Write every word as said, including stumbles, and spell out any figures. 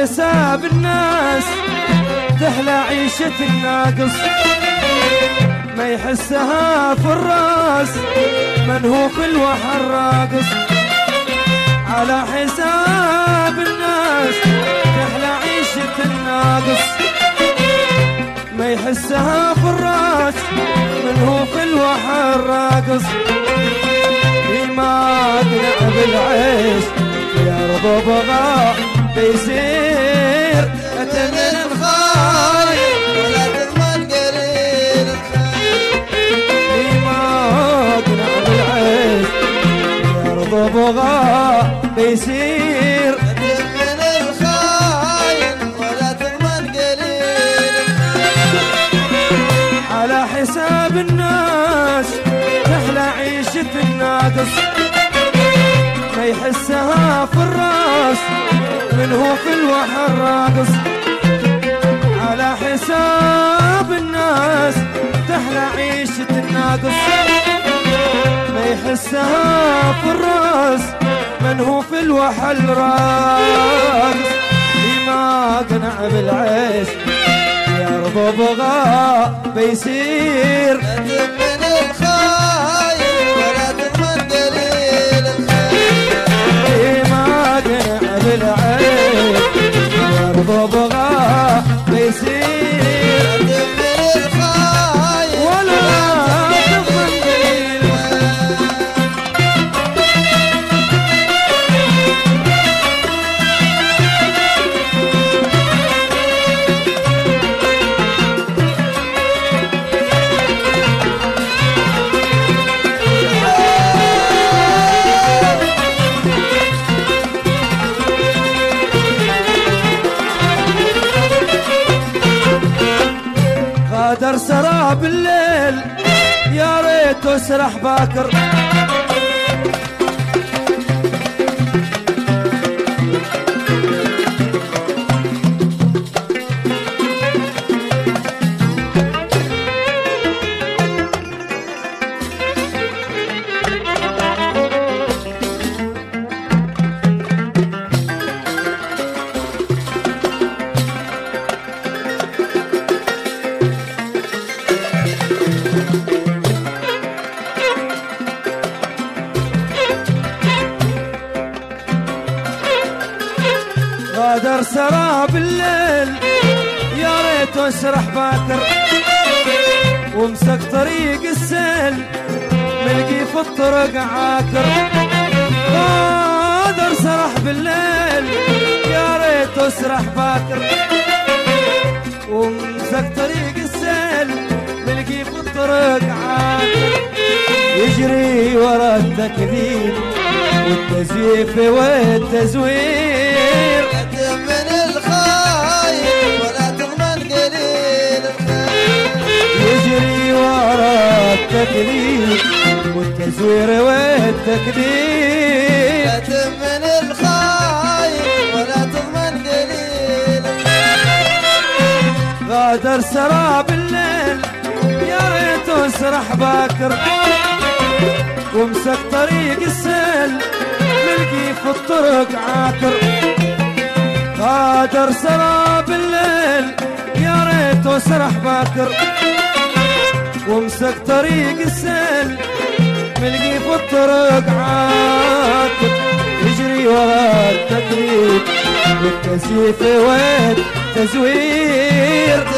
حساب الناس تحلى عيشة الناقص، ما يحسها في الراس من هو في الوحر راقص. على حساب الناس تحلى عيشة الناقص، ما يحسها في الراس من هو في الوحر راقص. ما اقنع بالعيش يرضى بغاء بيصير تمن الخايف ولا تضمن قليل الخير. ما اقنع بالعيش يرضى بغاء بيصير تمن الخايف ولا تضمن قليل الخير. على حساب الناس تحلى عيشة الناقص، ما يحسها في الراس من هو في الوحر راقص. على حساب الناس تحلى عيشة الناقص، ما يحسها في الراس من هو في الوحل راقص. ما قنع بالعيش يرضى بغاء بيصير تمن الخايف ولا تضمن قليل الخير. ما قنع بالعيش يرضى بغاء بيصير تمن الخايف ولا تضمن قليل. غادر سراب الليل يا ريت اسرح باكر. غادر سراب الليل يا ريت اسرح باكر، ومسك طريق السيل ملقي في الطرق عاكر. غادر سرح بالليل يا ريت اسرح باكر، ومسك طريق السيل ملقي في الطرق عاكر. يجري ورا التكذيب والتزييف والتزوير. تمن الخايف ولا تضمن قليل الخير. يجري ورا التكذيب والتزوير والتكذيب. تمن الخايف ولا تضمن قليل الخير. غادر سراب الليل يا ريت اسرح باكر، ومسك طريق السيل ملقي في الطرق عاكر. غادر سراب الليل يا ريت اسرح باكر، ومسك طريق السيل ملقي في الطرق عاكر. يجري ورا التكذيب والتزييف والتزوير.